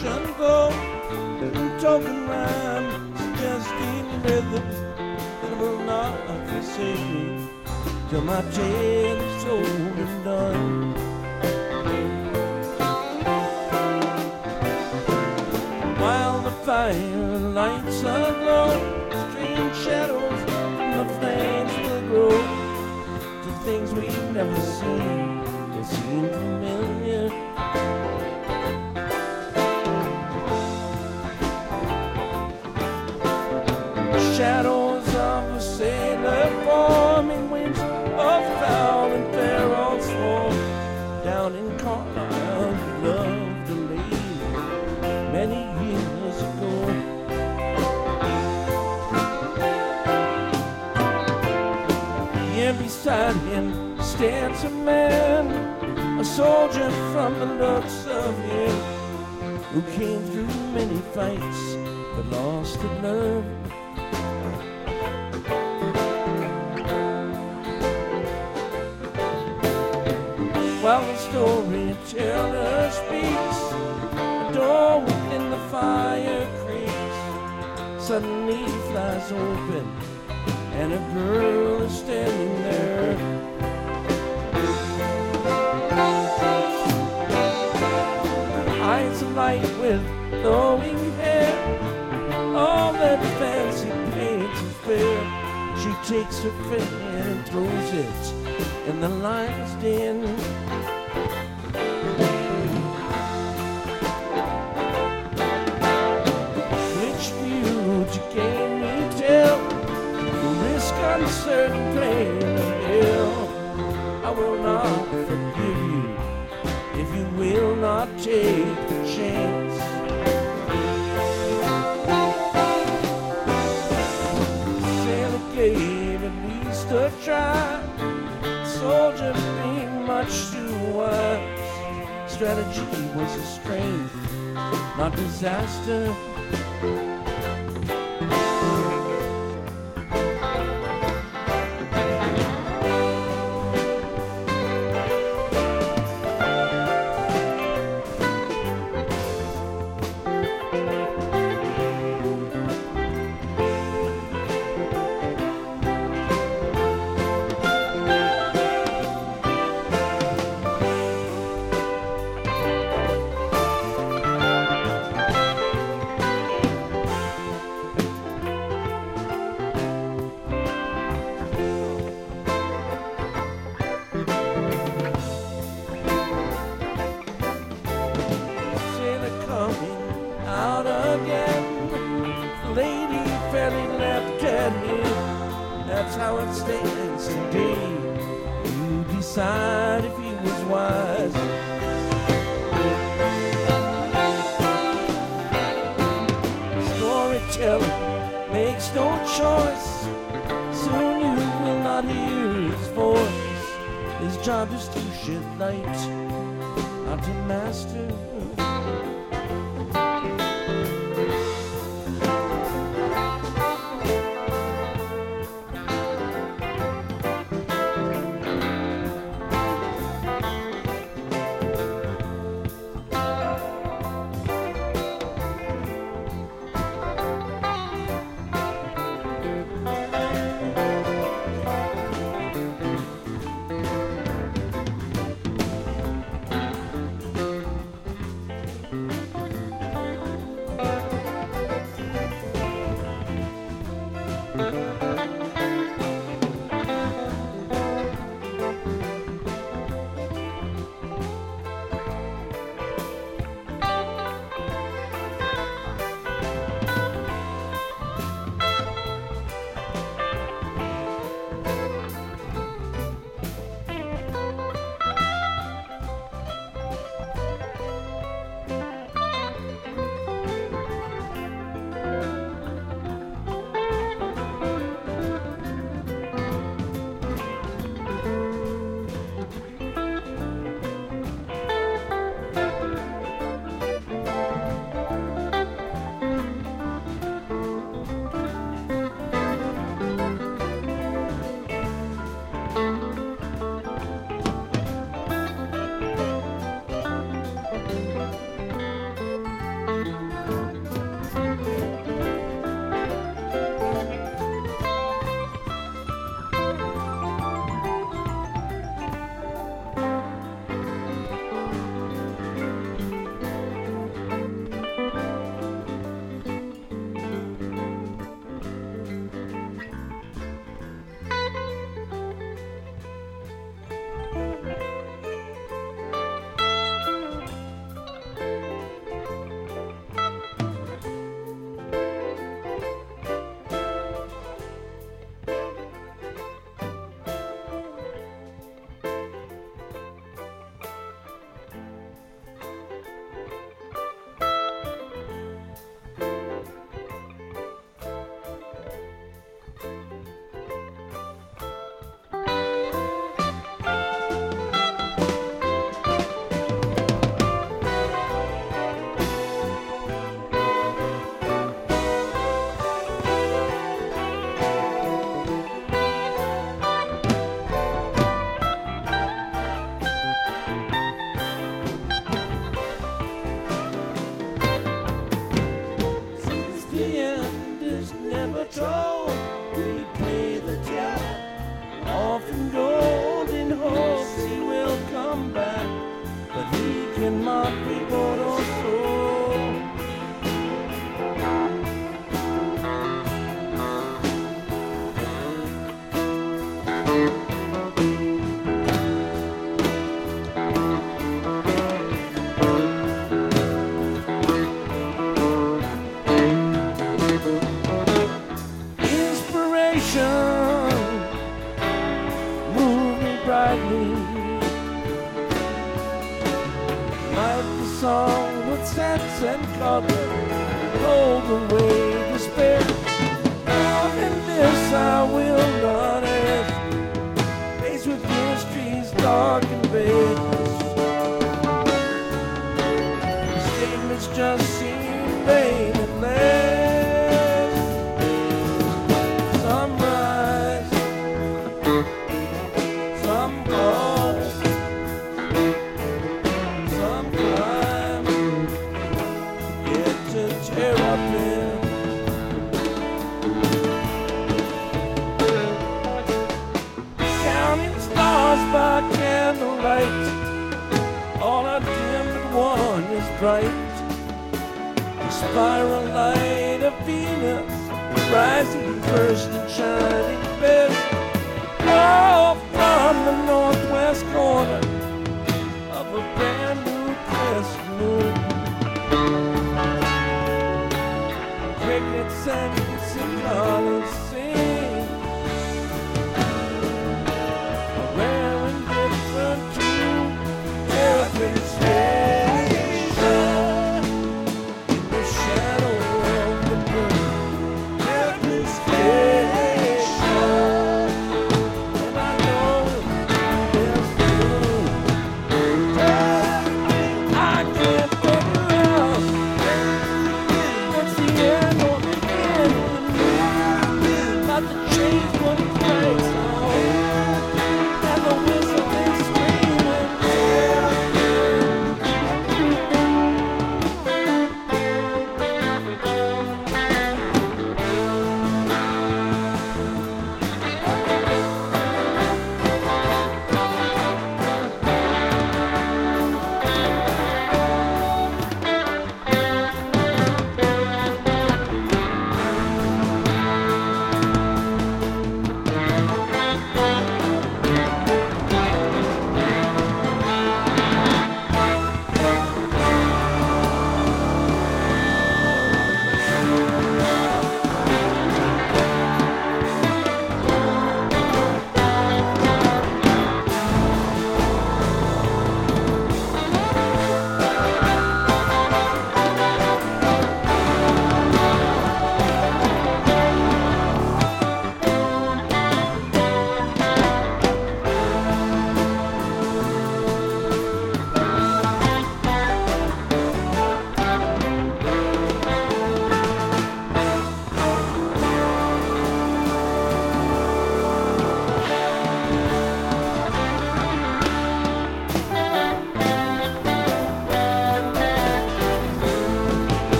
ocean glow. Token rhyme, suggesting rhythm that will not forsake me till my tale is told and done. While the fire lights aglow, strange shadows from the flames will grow to things we've never seen. They seem familiar. Shadows of a sailor forming winds of foul and feral swarm. Down in Carlisle, he loved a lady many years ago. Here beside him stands a man, a soldier from the looks of him, who came through many fights but lost the love. While the storyteller speaks, a door within the fire creaks. Suddenly flies open, and a girl is standing there. Eyes alight with glowing hair, all that fancy paint is fair. She takes her fan and throws it in the lion's den. Which beauty can me tell? Risk uncertain pain and hell. I will not forgive you if you will not take the chance. Sailor gave at least a try, soldier being much too wise. Strategy was a strength, not disaster. Lady fairly left at him. That's how it stands today. You decide if he was wise. Storyteller makes no choice. Soon you will not hear his voice. His job is to shed light, not to master. and color rolled away despair. More than this I will not ask, faced with mysteries dark and vague. Statements just seem vain and last. Some rise, some fall, some climb, yet to tear up in. Counting stars by candlelight, all are dim but one is bright. The spiral light of Venus, rising first and shining best. Oh, from the northwest corner of a brand new crescent moon, crickets and cicadas sing a rare and different tune. Every station in the shadow of the moon. Every station, and I know there's room. I can't figure out what's the end or the beginning.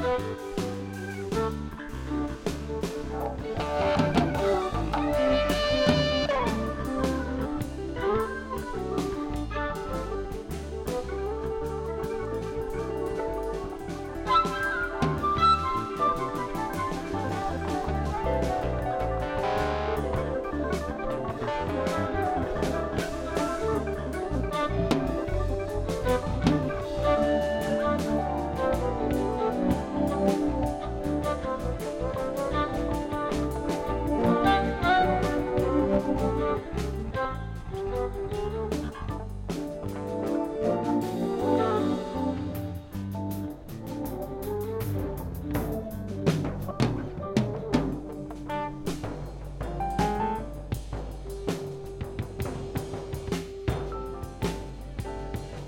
you.